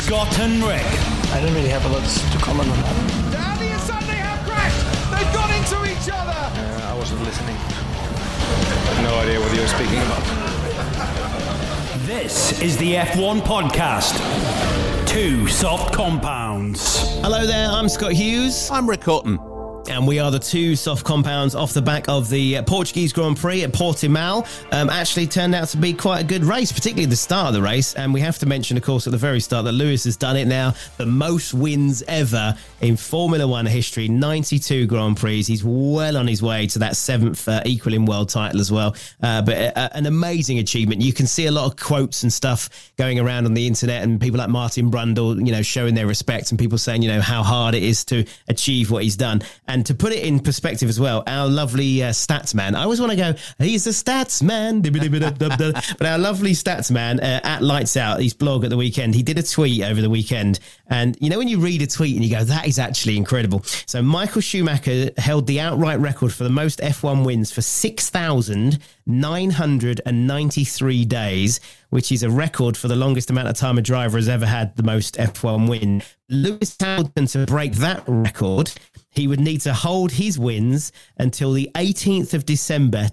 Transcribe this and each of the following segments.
Scott and Rick. I don't really have a lot to comment on that. Danny and Sunday have crashed. They've gone into each other. I wasn't listening. No idea what you were speaking about. This is the F1 podcast. Two soft compounds. Hello there, I'm Scott Hughes. I'm Rick Houghton. And we are the two soft compounds off the back of the Portuguese Grand Prix at Portimao. Actually turned out to be quite a good race, particularly the start of the race. And we have to mention, of course, at the very start that Lewis has done it now. The most wins ever in Formula One history, 92 Grand Prix. He's well on his way to that 7th equaling world title as well. But an amazing achievement. You can see a lot of quotes and stuff going around on the internet and people like Martin Brundle, showing their respect and people saying, how hard it is to achieve what he's done. And to put it in perspective as well, our lovely stats man, I always want to go, he's a stats man, but our lovely stats man at Lights Out, his blog at the weekend, he did a tweet over the weekend. And when you read a tweet and you go, that is actually incredible. So Michael Schumacher held the outright record for the most F1 wins for 6,993 days, which is a record for the longest amount of time a driver has ever had the most F1 win. Lewis Hamilton, to break that record, he would need to hold his wins until the 18th of December,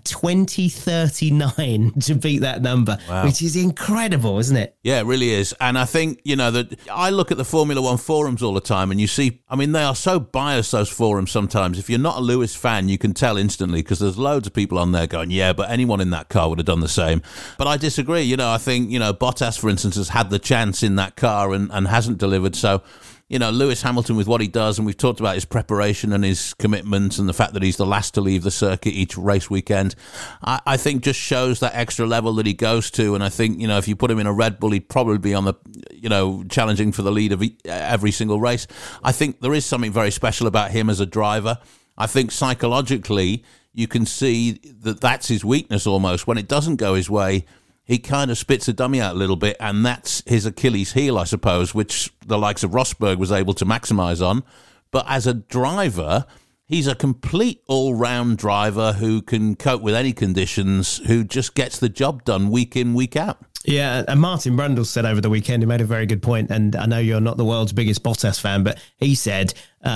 2039 to beat that number, wow. Which is incredible, isn't it? Yeah, it really is. And I think, that I look at the Formula One forums all the time and you see, they are so biased, those forums sometimes. If you're not a Lewis fan, you can tell instantly because there's loads of people on there going, yeah, but anyone in that car would have done the same. But I disagree. I think, Bottas, for instance, has had the chance in that car and hasn't delivered. So, Lewis Hamilton with what he does, and we've talked about his preparation and his commitment and the fact that he's the last to leave the circuit each race weekend, I think just shows that extra level that he goes to. And I think, if you put him in a Red Bull, he'd probably be on the, challenging for the lead of every single race. I think there is something very special about him as a driver. I think psychologically, you can see that that's his weakness almost. When it doesn't go his way, he kind of spits a dummy out a little bit, and that's his Achilles heel, I suppose, which the likes of Rosberg was able to maximise on. But as a driver, he's a complete all-round driver who can cope with any conditions, who just gets the job done week in, week out. Yeah, and Martin Brundle said over the weekend, he made a very good point, and I know you're not the world's biggest Bottas fan, but he said,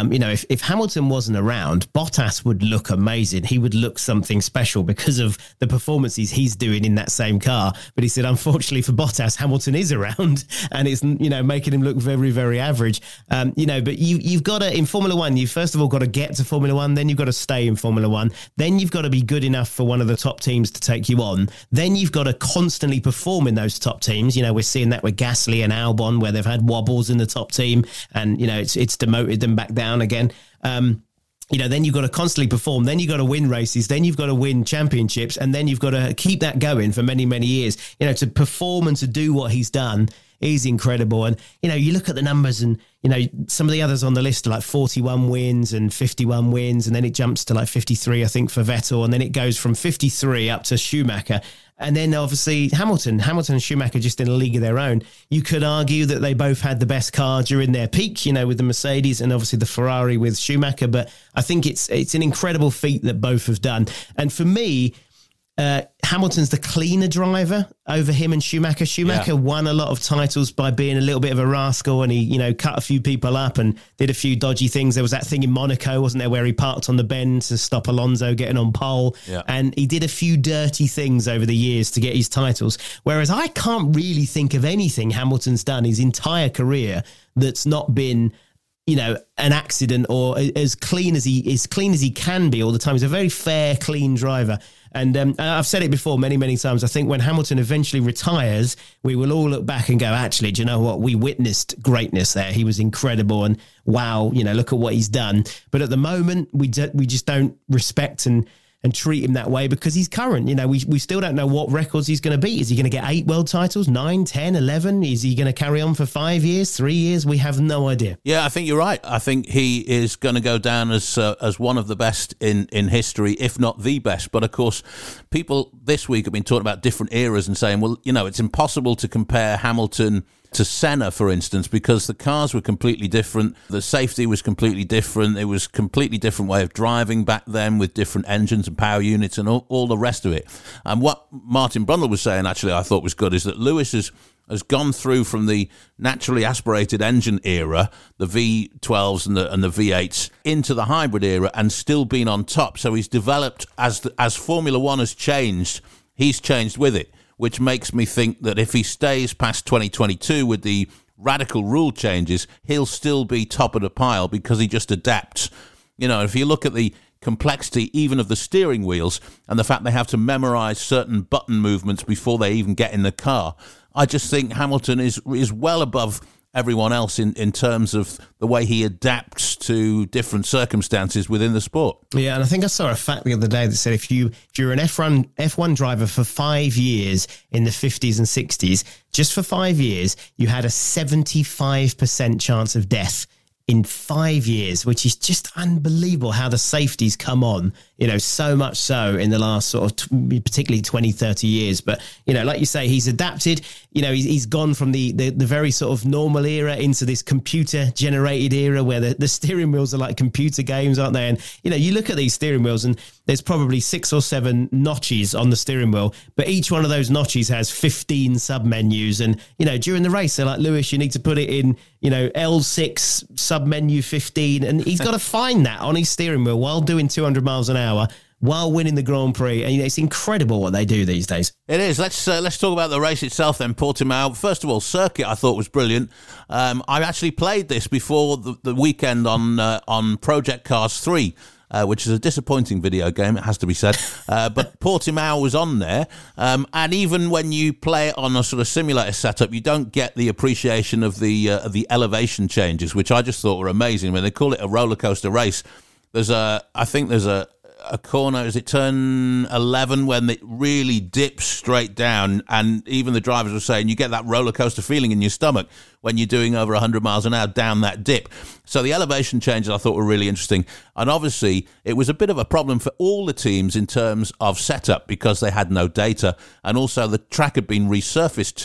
if Hamilton wasn't around, Bottas would look amazing. He would look something special because of the performances he's doing in that same car. But he said, unfortunately for Bottas, Hamilton is around and it's, making him look very, very average. But you've got to, in Formula One, you've first of all got to get to Formula One, then you've got to stay in Formula One, then you've got to be good enough for one of the top teams to take you on, then you've got to constantly perform in those top teams. We're seeing that with Gasly and Albon, where they've had wobbles in the top team and, it's demoted them back down again. Then you've got to constantly perform, then you've got to win races, then you've got to win championships, and then you've got to keep that going for many, many years. To perform and to do what he's done is incredible. And, you look at the numbers and, some of the others on the list are like 41 wins and 51 wins, and then it jumps to like 53, I think, for Vettel, and then it goes from 53 up to Schumacher. And then obviously Hamilton and Schumacher just in a league of their own. You could argue that they both had the best car during their peak, with the Mercedes and obviously the Ferrari with Schumacher. But I think it's an incredible feat that both have done. And for me, Hamilton's the cleaner driver over him and Schumacher. Schumacher won a lot of titles by being a little bit of a rascal, and he, cut a few people up and did a few dodgy things. There was that thing in Monaco, wasn't there, where he parked on the bend to stop Alonso getting on pole. Yeah. And he did a few dirty things over the years to get his titles. Whereas I can't really think of anything Hamilton's done his entire career that's not been, an accident or as clean as he can be all the time. He's a very fair, clean driver. And I've said it before many, many times. I think when Hamilton eventually retires, we will all look back and go, actually, do you know what? We witnessed greatness there. He was incredible. And wow, look at what he's done. But at the moment, we just don't respect and treat him that way because he's current. We still don't know what records he's going to beat. Is he going to get 8 world titles, 9, 10, 11? Is he going to carry on for 5 years, 3 years? We have no idea. Yeah, I think you're right. I think he is going to go down as one of the best in history, if not the best. But of course, people this week have been talking about different eras and saying, well, it's impossible to compare Hamilton to Senna, for instance, because the cars were completely different. The safety was completely different. It was a completely different way of driving back then with different engines and power units and all the rest of it. And what Martin Brundle was saying, actually, I thought was good, is that Lewis has gone through from the naturally aspirated engine era, the V12s and the V8s, into the hybrid era and still been on top. So he's developed, as Formula One has changed, he's changed with it, which makes me think that if he stays past 2022 with the radical rule changes, he'll still be top of the pile because he just adapts. You know, if you look at the complexity even of the steering wheels and the fact they have to memorize certain button movements before they even get in the car, I just think Hamilton is well above everyone else in terms of the way he adapts to different circumstances within the sport. Yeah, and I think I saw a fact the other day that said if you're an F1 driver for 5 years in the 50s and 60s, just for 5 years, you had a 75% chance of death in 5 years, which is just unbelievable how the safeties come on, you know, so much so in the last sort of particularly 20, 30 years. But, you know, like you say, he's adapted, you know, he's gone from the very sort of normal era into this computer generated era where the steering wheels are like computer games, aren't they? And, you know, you look at these steering wheels and there's probably 6 or 7 notches on the steering wheel, but each one of those notches has 15 sub-menus. And, you know, during the race, they're like, Lewis, you need to put it in, you know, L6 sub-menu 15. And he's got to find that on his steering wheel while doing 200 miles an hour, while winning the Grand Prix. And, you know, it's incredible what they do these days. It is. Let's talk about the race itself then, Portimao. First of all, circuit I thought was brilliant. I actually played this before the weekend on Project Cars 3. Which is a disappointing video game, it has to be said. But Portimao was on there. And even when you play it on a sort of simulator setup, you don't get the appreciation of the elevation changes, which I just thought were amazing. When they call it a roller coaster race, I think there's a corner, is it turn 11, when it really dips straight down, and even the drivers were saying you get that roller coaster feeling in your stomach when you're doing over 100 miles an hour down that dip. So the elevation changes I thought were really interesting, and obviously it was a bit of a problem for all the teams in terms of setup because they had no data, and also the track had been resurfaced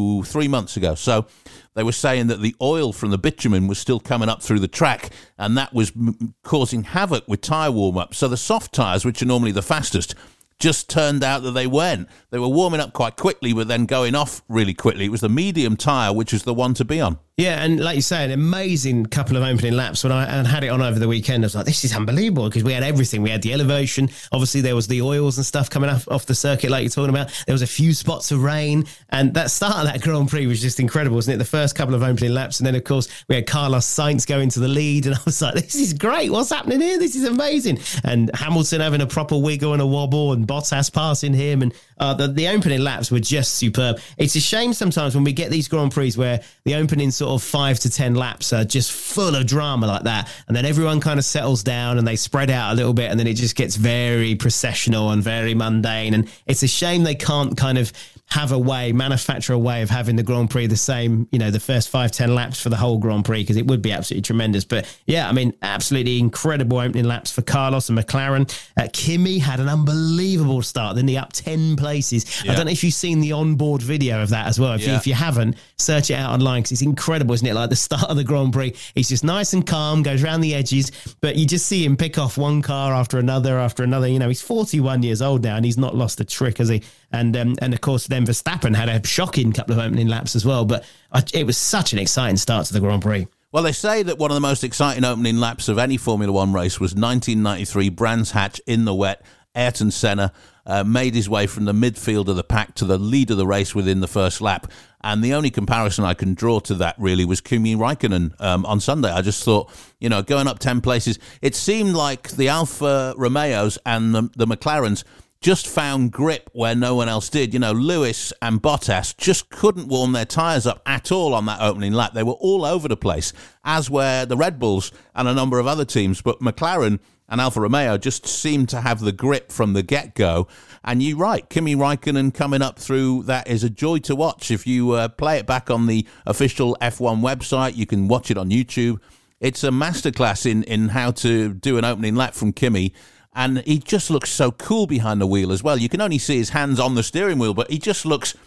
3 months ago. So they were saying that the oil from the bitumen was still coming up through the track, and that was causing havoc with tyre warm-up. So the soft tyres, which are normally the fastest, just turned out that they weren't. They were warming up quite quickly, but then going off really quickly. It was the medium tyre, which was the one to be on. Yeah, and like you say, an amazing couple of opening laps. When I had it on over the weekend, I was like, this is unbelievable, because we had everything. We had the elevation. Obviously, there was the oils and stuff coming off the circuit like you're talking about. There was a few spots of rain, and that start of that Grand Prix was just incredible, wasn't it? The first couple of opening laps, and then, of course, we had Carlos Sainz going to the lead, and I was like, this is great. What's happening here? This is amazing. And Hamilton having a proper wiggle and a wobble, and Bottas passing him, and the opening laps were just superb. It's a shame sometimes when we get these Grand Prix where the opening sort of 5 to 10 laps are just full of drama like that, and then everyone kind of settles down and they spread out a little bit, and then it just gets very processional and very mundane. And it's a shame they can't kind of manufacture a way of having the Grand Prix the same, you know, the first 5-10 laps for the whole Grand Prix, because it would be absolutely tremendous. But yeah, I mean, absolutely incredible opening laps for Carlos and McLaren. Kimi had an unbelievable start, then he up 10 places. Yeah. I don't know if you've seen the onboard video of that as well. If you haven't, search it out online, because it's incredible, isn't it? Like the start of the Grand Prix, he's just nice and calm, goes around the edges, but you just see him pick off one car after another. You know, he's 41 years old now, and he's not lost a trick, has he? And of course, then Verstappen had a shocking couple of opening laps as well. But it was such an exciting start to the Grand Prix. Well, they say that one of the most exciting opening laps of any Formula One race was 1993, Brands Hatch in the wet. Ayrton Senna made his way from the midfield of the pack to the lead of the race within the first lap. And the only comparison I can draw to that really was Kimi Räikkönen on Sunday. I just thought, you know, going up 10 places, it seemed like the Alfa Romeos and the McLarens just found grip where no one else did. You know, Lewis and Bottas just couldn't warm their tyres up at all on that opening lap. They were all over the place, as were the Red Bulls and a number of other teams. But McLaren and Alfa Romeo just seemed to have the grip from the get-go. And you're right, Kimi Räikkönen coming up through that is a joy to watch. If you play it back on the official F1 website, you can watch it on YouTube. It's a masterclass in how to do an opening lap from Kimi. And he just looks so cool behind the wheel as well. You can only see his hands on the steering wheel, but he just looks,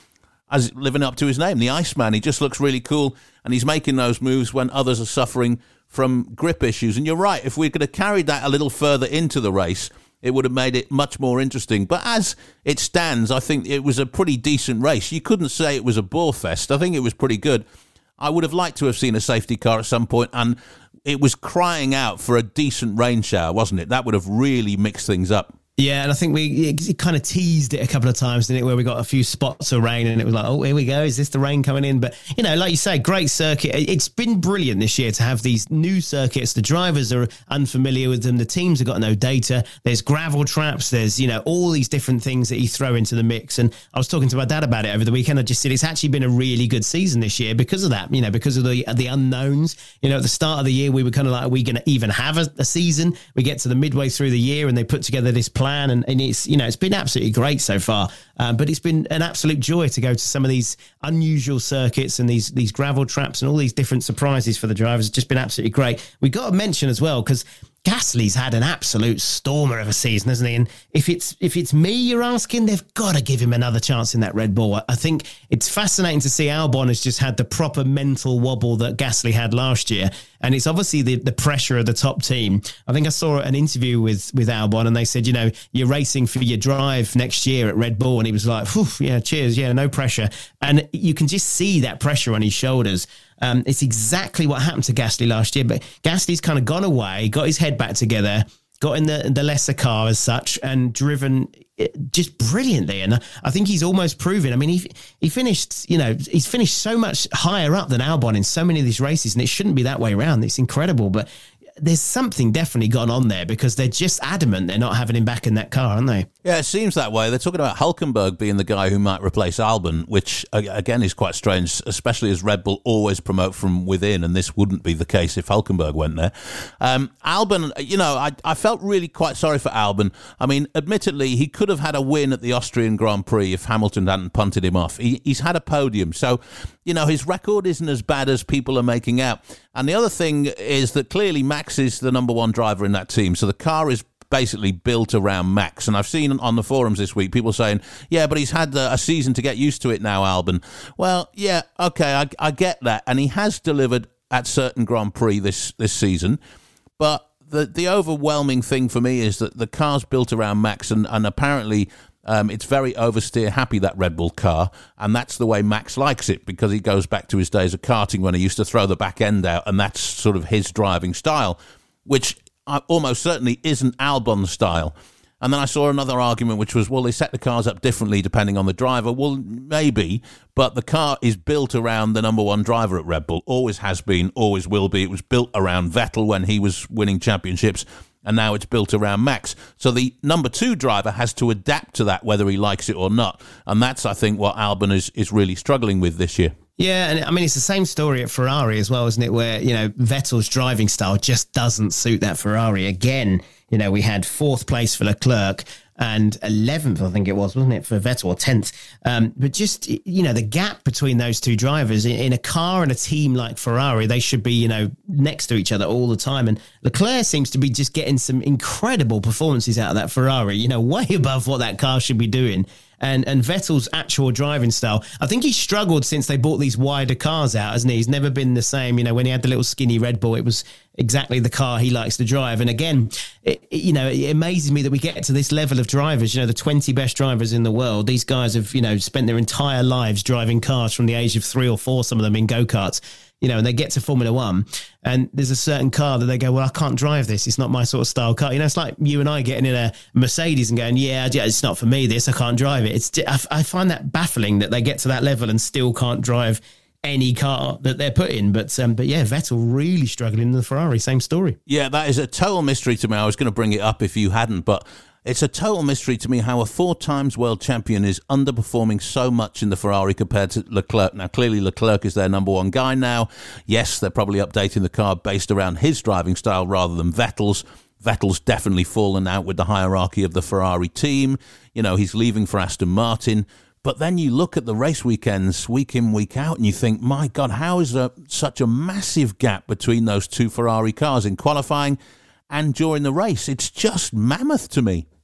as living up to his name, the Iceman. He just looks really cool, and he's making those moves when others are suffering from grip issues. And you're right, if we could have carried that a little further into the race, it would have made it much more interesting. But as it stands, I think it was a pretty decent race. You couldn't say it was a bore fest. I think it was pretty good. I would have liked to have seen a safety car at some point, and it was crying out for a decent rain shower, wasn't it? That would have really mixed things up. Yeah, and I think it kind of teased it a couple of times, didn't it, where we got a few spots of rain and it was like, oh, here we go. Is this the rain coming in? But, you know, like you say, great circuit. It's been brilliant this year to have these new circuits. The drivers are unfamiliar with them. The teams have got no data. There's gravel traps. There's, you know, all these different things that you throw into the mix. And I was talking to my dad about it over the weekend. I just said it's actually been a really good season this year because of that, you know, because of the unknowns. You know, at the start of the year, we were kind of like, are we going to even have a season? We get to the midway through the year and they put together this plan and it's, you know, it's been absolutely great so far. But it's been an absolute joy to go to some of these unusual circuits and these gravel traps and all these different surprises for the drivers. It's just been absolutely great. We got to mention as well, because Gasly's had an absolute stormer of a season, hasn't he? And if it's me you're asking, they've got to give him another chance in that Red Bull. I think it's fascinating to see Albon has just had the proper mental wobble that Gasly had last year. And it's obviously the pressure of the top team. I think I saw an interview with Albon and they said, you know, you're racing for your drive next year at Red Bull. And he was like, yeah, cheers. Yeah, no pressure. And you can just see that pressure on his shoulders. It's exactly what happened to Gasly last year, but Gasly's kind of gone away, got his head back together, got in the lesser car as such and driven just brilliantly. And I think he's almost proven, I mean, he finished, you know, he's finished so much higher up than Albon in so many of these races, and it shouldn't be that way around. It's incredible, but there's something definitely gone on there because they're just adamant they're not having him back in that car, aren't they? Yeah, it seems that way. They're talking about Hülkenberg being the guy who might replace Albon, which, again, is quite strange, especially as Red Bull always promote from within, and this wouldn't be the case if Hülkenberg went there. Albon, you know, I felt really quite sorry for Albon. I mean, admittedly, he could have had a win at the Austrian Grand Prix if Hamilton hadn't punted him off. He's had a podium, so, you know, his record isn't as bad as people are making out. And the other thing is that clearly Max is the number one driver in that team, so the car is basically built around Max. And I've seen on the forums this week people saying, yeah, but he's had a season to get used to it now, Albon. Well, yeah, okay, I get that. And he has delivered at certain Grand Prix this season. But the overwhelming thing for me is that the car's built around Max, and apparently it's very oversteer happy, that Red Bull car, and that's the way Max likes it because he goes back to his days of karting when he used to throw the back end out, and that's sort of his driving style, which almost certainly isn't Albon's style. And then I saw another argument, which was, well, they set the cars up differently depending on the driver. Well, maybe, but the car is built around the number one driver at Red Bull. Always has been, always will be. It was built around Vettel when he was winning championships, and now it's built around Max. So the number two driver has to adapt to that, whether he likes it or not. And that's, I think, what Albon is really struggling with this year. Yeah, and I mean, it's the same story at Ferrari as well, isn't it? Where, you know, Vettel's driving style just doesn't suit that Ferrari. Again, you know, we had 4th place for Leclerc and 11th, I think it was, wasn't it, for Vettel, or 10th. But just, you know, the gap between those two drivers in a car and a team like Ferrari, they should be, you know, next to each other all the time. And Leclerc seems to be just getting some incredible performances out of that Ferrari, you know, way above what that car should be doing. And Vettel's actual driving style, I think he's struggled since they bought these wider cars out, hasn't he? He's never been the same. You know, when he had the little skinny Red Bull, it was exactly the car he likes to drive. And again, you know, it amazes me that we get to this level of drivers, you know, the 20 best drivers in the world. These guys have, you know, spent their entire lives driving cars from the age of 3 or 4, some of them in go-karts. You know, and they get to Formula One and there's a certain car that they go, well, I can't drive this. It's not my sort of style car. You know, it's like you and I getting in a Mercedes and going, yeah, it's not for me, this, I can't drive it. I find that baffling that they get to that level and still can't drive any car that they're put in. But yeah, Vettel really struggling in the Ferrari, same story. Yeah, that is a total mystery to me. I was going to bring it up if you hadn't, but it's a total mystery to me how a 4-times world champion is underperforming so much in the Ferrari compared to Leclerc. Now, clearly Leclerc is their number one guy now. Yes, they're probably updating the car based around his driving style rather than Vettel's. Vettel's definitely fallen out with the hierarchy of the Ferrari team. You know, he's leaving for Aston Martin. But then you look at the race weekends, week in, week out, and you think, my God, how is there such a massive gap between those two Ferrari cars in qualifying and during the race? It's just mammoth to me.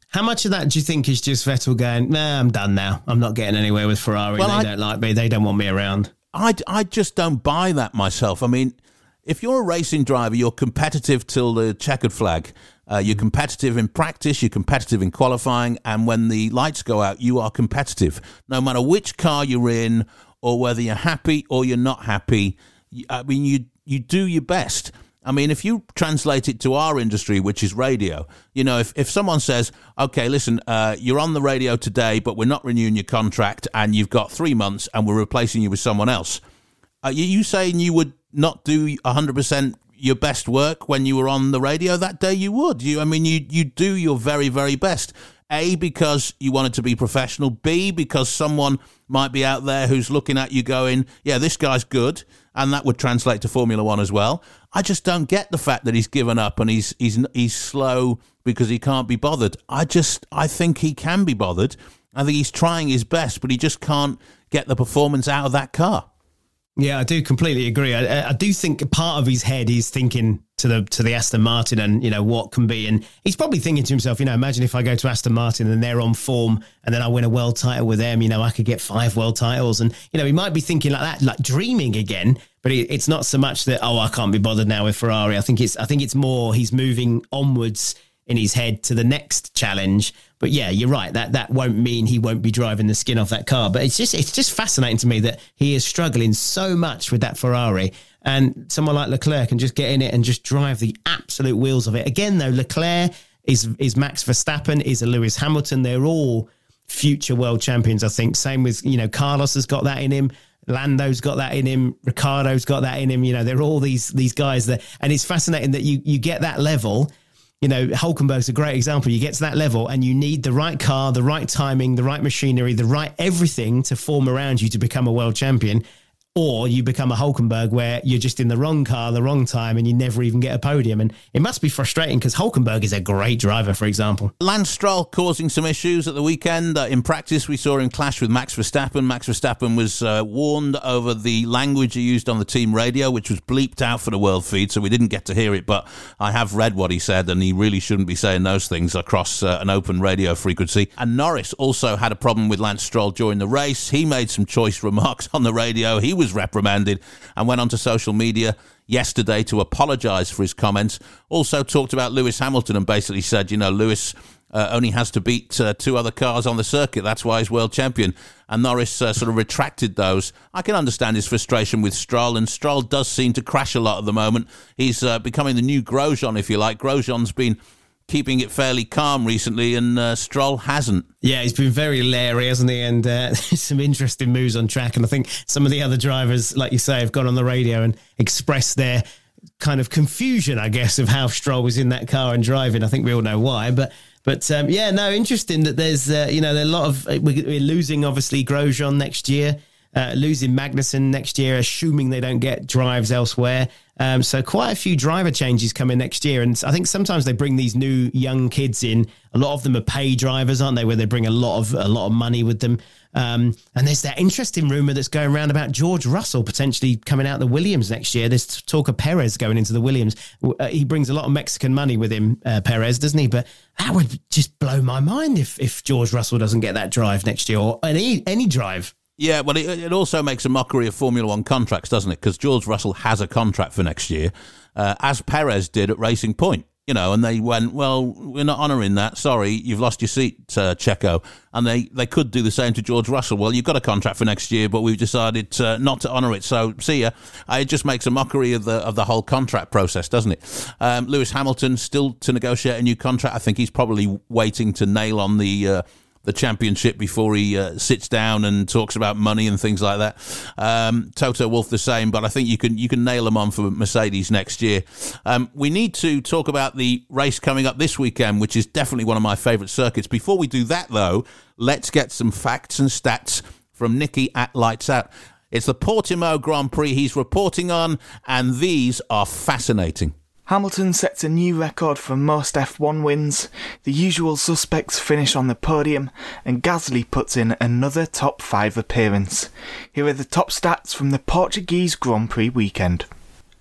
How much of that do you think is just Vettel going, nah, I'm done now. I'm not getting anywhere with Ferrari. Well, they don't like me. They don't want me around. I just don't buy that myself. I mean, if you're a racing driver, you're competitive till the checkered flag. You're competitive in practice, you're competitive in qualifying, and when the lights go out, you are competitive. No matter which car you're in, or whether you're happy or you're not happy, I mean, you do your best. I mean, if you translate it to our industry, which is radio, you know, if someone says, okay, listen, you're on the radio today, but we're not renewing your contract, and you've got 3 months, and we're replacing you with someone else, are you saying you would not do 100% your best work when you were on the radio that day? You would. You do your very, very best. A, because you want it to be professional. B, because someone might be out there who's looking at you going, yeah, this guy's good, and that would translate to Formula One as well. I just don't get the fact that he's given up and he's slow because he can't be bothered. I think he can be bothered. I think he's trying his best, but he just can't get the performance out of that car. Yeah, I do completely agree. I do think part of his head is thinking to the Aston Martin and, you know, what can be. And he's probably thinking to himself, you know, imagine if I go to Aston Martin and they're on form and then I win a world title with them, you know, I could get 5 world titles. And, you know, he might be thinking like that, like dreaming again. But it's not so much that, I can't be bothered now with Ferrari. I think it's more he's moving onwards in his head to the next challenge. But yeah, you're right. That won't mean he won't be driving the skin off that car. But it's just fascinating to me that he is struggling so much with that Ferrari, and someone like Leclerc can just get in it and just drive the absolute wheels of it. Again, though, Leclerc is Max Verstappen, is a Lewis Hamilton. They're all future world champions, I think. Same with, you know, Carlos has got that in him. Lando's got that in him. Ricciardo's got that in him. You know, they're all these guys that, and it's fascinating that you get that level. You know, Hulkenberg's a great example. You get to that level and you need the right car, the right timing, the right machinery, the right everything to form around you to become a world champion. Or you become a Hulkenberg where you're just in the wrong car, the wrong time, and you never even get a podium. And it must be frustrating because Hulkenberg is a great driver, for example. Lance Stroll causing some issues at the weekend. In practice, we saw him clash with Max Verstappen. Max Verstappen was warned over the language he used on the team radio, which was bleeped out for the world feed, so we didn't get to hear it. But I have read what he said, and he really shouldn't be saying those things across an open radio frequency. And Norris also had a problem with Lance Stroll during the race. He made some choice remarks on the radio. He was reprimanded and went onto social media yesterday to apologise for his comments. Also talked about Lewis Hamilton and basically said, you know, Lewis only has to beat 2 other cars on the circuit. That's why he's world champion. And Norris sort of retracted those. I can understand his frustration with Stroll, and Stroll does seem to crash a lot at the moment. He's becoming the new Grosjean, if you like. Grosjean's been keeping it fairly calm recently, and Stroll hasn't. Yeah, he's been very leery, hasn't he? And some interesting moves on track. And I think some of the other drivers, like you say, have gone on the radio and expressed their kind of confusion, I guess, of how Stroll was in that car and driving. I think we all know why. But yeah, no, interesting that there's, you know, there are a lot of, we're losing, obviously, Grosjean next year. Losing Magnussen next year, assuming they don't get drives elsewhere. So quite a few driver changes coming next year. And I think sometimes they bring these new young kids in. A lot of them are pay drivers, aren't they, where they bring a lot of money with them. And there's that interesting rumour that's going around about George Russell potentially coming out the Williams next year. There's talk of Perez going into the Williams. He brings a lot of Mexican money with him, Perez, doesn't he? But that would just blow my mind if George Russell doesn't get that drive next year, or any drive. Yeah, well, it also makes a mockery of Formula One contracts, doesn't it? Because George Russell has a contract for next year, as Perez did at Racing Point, you know, and they went, well, we're not honouring that. Sorry, you've lost your seat, Checo. And they could do the same to George Russell. Well, you've got a contract for next year, but we've decided not to honour it. So, see ya. It just makes a mockery of the whole contract process, doesn't it? Lewis Hamilton still to negotiate a new contract. I think he's probably waiting to nail on the championship before he sits down and talks about money and things like that. Toto Wolff the same, but I think you can nail them on for Mercedes next year. We need to talk about the race coming up this weekend, which is definitely one of my favourite circuits. Before we do that, though, let's get some facts and stats from Nicky at Lights Out. It's the Portimao Grand Prix he's reporting on, and these are fascinating. Hamilton sets a new record for most F1 wins, the usual suspects finish on the podium, and Gasly puts in another top 5 appearance. Here are the top stats from the Portuguese Grand Prix weekend.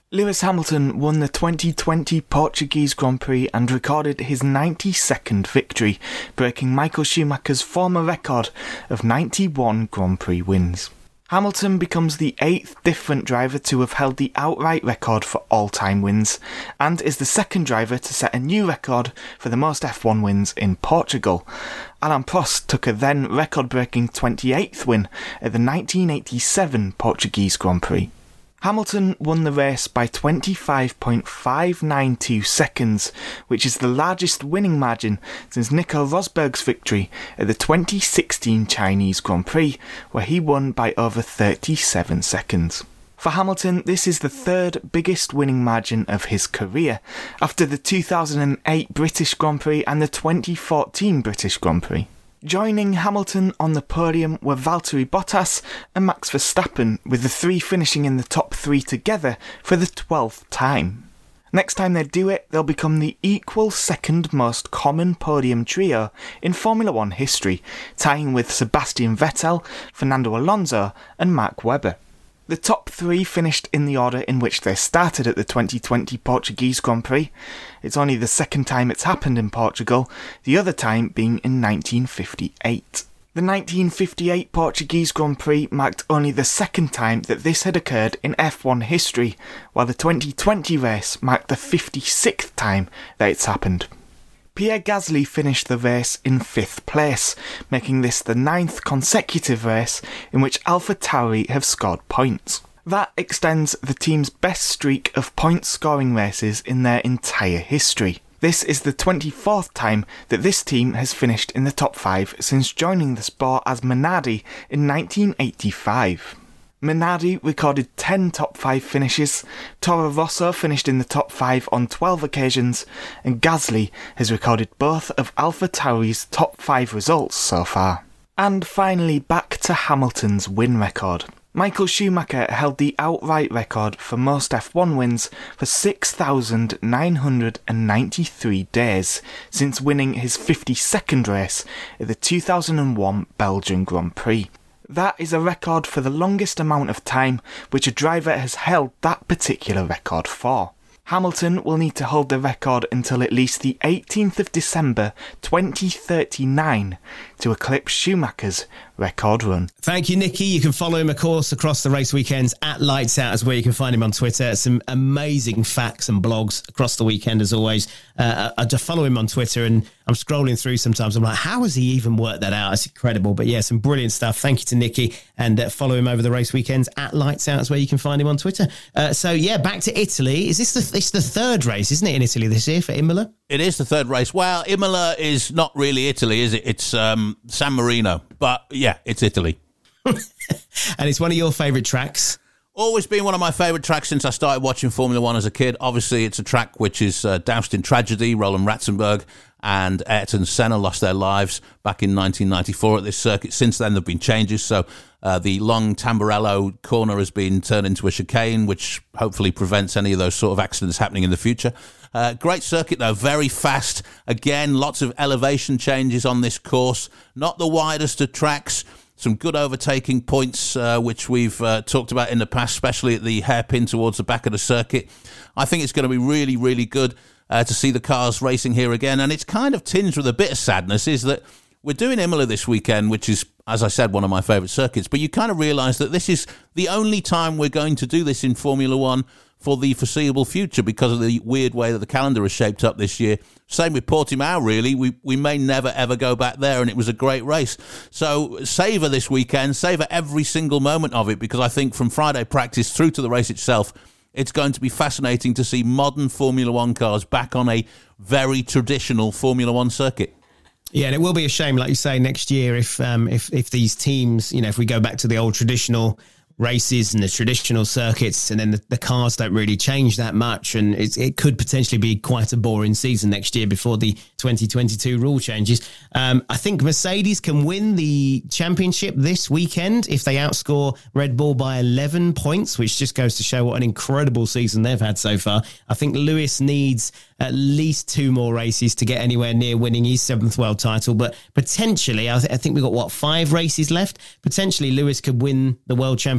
Lewis Hamilton won the 2020 Portuguese Grand Prix and recorded his 92nd victory, breaking Michael Schumacher's former record of 91 Grand Prix wins. Hamilton becomes the 8th different driver to have held the outright record for all-time wins, and is the second driver to set a new record for the most F1 wins in Portugal. Alain Prost took a then record-breaking 28th win at the 1987 Portuguese Grand Prix. Hamilton won the race by 25.592 seconds, which is the largest winning margin since Nico Rosberg's victory at the 2016 Chinese Grand Prix, where he won by over 37 seconds. For Hamilton, this is the third biggest winning margin of his career, after the 2008 British Grand Prix and the 2014 British Grand Prix. Joining Hamilton on the podium were Valtteri Bottas and Max Verstappen, with the three finishing in the top three together for the 12th time. Next time they do it, they'll become the equal second most common podium trio in Formula One history, tying with Sebastian Vettel, Fernando Alonso and Mark Webber. The top three finished in the order in which they started at the 2020 Portuguese Grand Prix. It's only the second time it's happened in Portugal, the other time being in 1958. The 1958 Portuguese Grand Prix marked only the second time that this had occurred in F1 history, while the 2020 race marked the 56th time that it's happened. Pierre Gasly finished the race in 5th place, making this the 9th consecutive race in which AlphaTauri have scored points. That extends the team's best streak of point-scoring races in their entire history. This is the 24th time that this team has finished in the top 5 since joining the sport as Minardi in 1985. Minardi recorded 10 top 5 finishes, Toro Rosso finished in the top 5 on 12 occasions, and Gasly has recorded both of AlphaTauri's top 5 results so far. And finally, back to Hamilton's win record. Michael Schumacher held the outright record for most F1 wins for 6,993 days, since winning his 52nd race at the 2001 Belgian Grand Prix. That is a record for the longest amount of time which a driver has held that particular record for. Hamilton will need to hold the record until at least the 18th of December 2039 to eclipse Schumacher's record run. Thank you, Nicky. You can follow him, of course, across the race weekends at Lights Out, is where you can find him on Twitter. Some amazing facts and blogs across the weekend, as always. I just follow him on Twitter, and I'm scrolling through sometimes. I'm like, how has he even worked that out? It's incredible. But yeah, some brilliant stuff. Thank you to Nicky, and follow him over the race weekends at Lights Out, is where you can find him on Twitter. So yeah, back to Italy. Is this it's the third race, isn't it, in Italy this year for Imola? It is the third race. Well, Imola is not really Italy, is it? It's San Marino. But yeah, it's Italy. And it's one of your favourite tracks. Always been one of my favourite tracks since I started watching Formula One as a kid. Obviously, it's a track which is doused in tragedy. Roland Ratzenberg and Ayrton Senna lost their lives back in 1994 at this circuit. Since then, there have been changes. So the long Tamburello corner has been turned into a chicane, which hopefully prevents any of those sort of accidents happening in the future. Great circuit, though, very fast. Again, lots of elevation changes on this course. Not the widest of tracks. Some good overtaking points, which we've talked about in the past, especially at the hairpin towards the back of the circuit. I think it's going to be really, really good to see the cars racing here again. And it's kind of tinged with a bit of sadness, is that we're doing Imola this weekend, which is, as I said, one of my favourite circuits. But you kind of realise that this is the only time we're going to do this in Formula One for the foreseeable future because of the weird way that the calendar is shaped up this year. Same with Portimao, really. We may never, ever go back there, and it was a great race. So savour this weekend, savour every single moment of it, because I think from Friday practice through to the race itself, it's going to be fascinating to see modern Formula One cars back on a very traditional Formula One circuit. Yeah, and it will be a shame, like you say, next year if these teams, if we go back to the old traditional races and the traditional circuits, and then the cars don't really change that much, and it could potentially be quite a boring season next year before the 2022 rule changes. I think Mercedes can win the championship this weekend if they outscore Red Bull by 11 points, which just goes to show what an incredible season they've had so far. I think Lewis needs at least 2 more races to get anywhere near winning his 7th world title, but potentially, I think we've got 5 races left. Potentially Lewis could win the world championship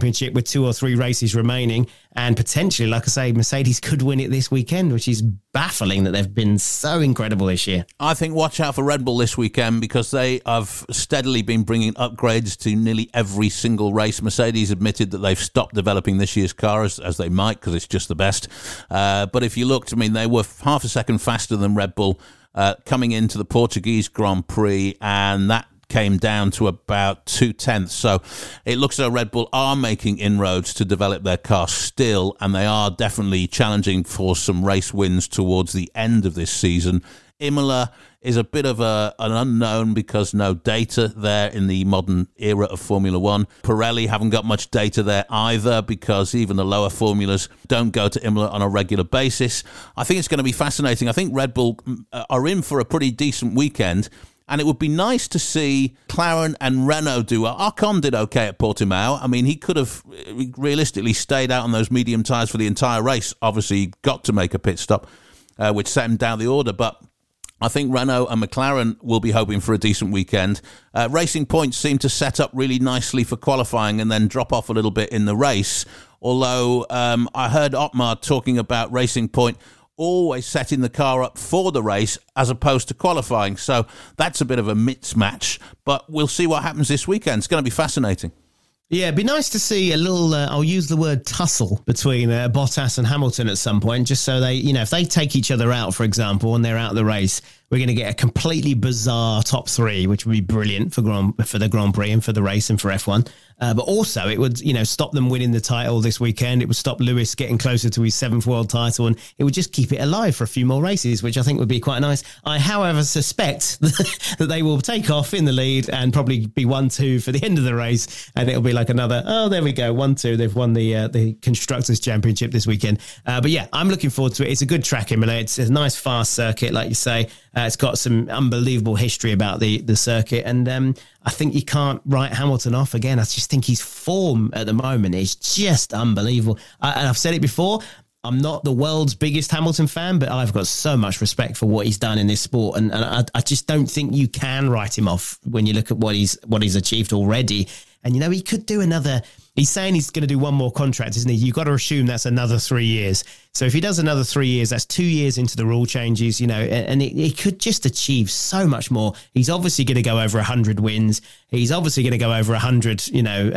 Championship with 2 or 3 races remaining. And potentially, like I say, Mercedes could win it this weekend, which is baffling that they've been so incredible this year. I think watch out for Red Bull this weekend because they have steadily been bringing upgrades to nearly every single race. Mercedes admitted that they've stopped developing this year's car as they might because it's just the best. But if you looked, I mean, they were half a second faster than Red Bull coming into the Portuguese Grand Prix, and that came down to about 0.2. So it looks as though Red Bull are making inroads to develop their car still, and they are definitely challenging for some race wins towards the end of this season. Imola is a bit of an unknown because no data there in the modern era of Formula One. Pirelli haven't got much data there either because even the lower formulas don't go to Imola on a regular basis. I think it's going to be fascinating. I think Red Bull are in for a pretty decent weekend. And it would be nice to see McLaren and Renault do well. Ocon did okay at Portimao. I mean, he could have realistically stayed out on those medium tyres for the entire race. Obviously, he got to make a pit stop, which set him down the order. But I think Renault and McLaren will be hoping for a decent weekend. Racing Point seemed to set up really nicely for qualifying and then drop off a little bit in the race. Although I heard Otmar talking about Racing Point always setting the car up for the race as opposed to qualifying. So that's a bit of a mismatch, but we'll see what happens this weekend. It's going to be fascinating. Yeah, it'd be nice to see a little, I'll use the word tussle between Bottas and Hamilton at some point, just so they, if they take each other out, for example, and they're out of the race, we're going to get a completely bizarre top 3, which would be brilliant for the Grand Prix and for the race and for F1. But also it would, stop them winning the title this weekend. It would stop Lewis getting closer to his 7th world title, and it would just keep it alive for a few more races, which I think would be quite nice. I, however, suspect that they will take off in the lead and probably be 1-2 for the end of the race, and it'll be like another, oh, there we go, 1-2. They've won the Constructors' Championship this weekend. But yeah, I'm looking forward to it. It's a good track, Imola. It's a nice, fast circuit, like you say. It's got some unbelievable history about the circuit, and I think you can't write Hamilton off again. I just think his form at the moment is just unbelievable. And I've said it before, I'm not the world's biggest Hamilton fan, but I've got so much respect for what he's done in this sport, and I just don't think you can write him off when you look at what he's achieved already. And, he could do another... He's saying he's going to do one more contract, isn't he? You've got to assume that's another 3 years. So if he does another 3 years, that's 2 years into the rule changes, and he could just achieve so much more. He's obviously going to go over 100 wins. He's obviously going to go over 100,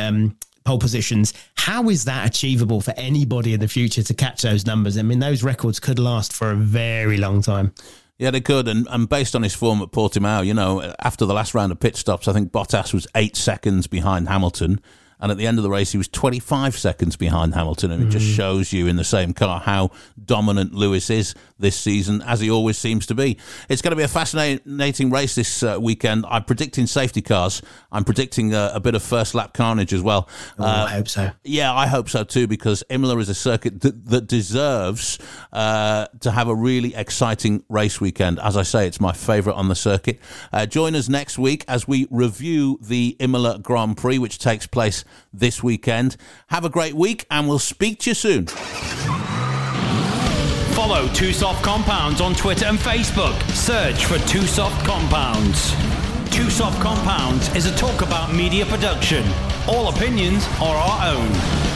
pole positions. How is that achievable for anybody in the future to catch those numbers? I mean, those records could last for a very long time. Yeah, they could, and based on his form at Portimao, after the last round of pit stops, I think Bottas was 8 seconds behind Hamilton, and at the end of the race, he was 25 seconds behind Hamilton, and it just shows you in the same car how dominant Lewis is this season, as he always seems to be. It's going to be a fascinating race this weekend. I'm predicting safety cars. I'm predicting a bit of first lap carnage as well. I hope so. Yeah, I hope so too, because Imola is a circuit that deserves to have a really exciting race weekend. As I say, it's my favourite on the circuit. Join us next week as we review the Imola Grand Prix, which takes place this weekend. Have a great week, and we'll speak to you soon. Follow Two Soft Compounds on Twitter and Facebook. Search for Two Soft Compounds. Two Soft Compounds is a talk about media production. All opinions are our own.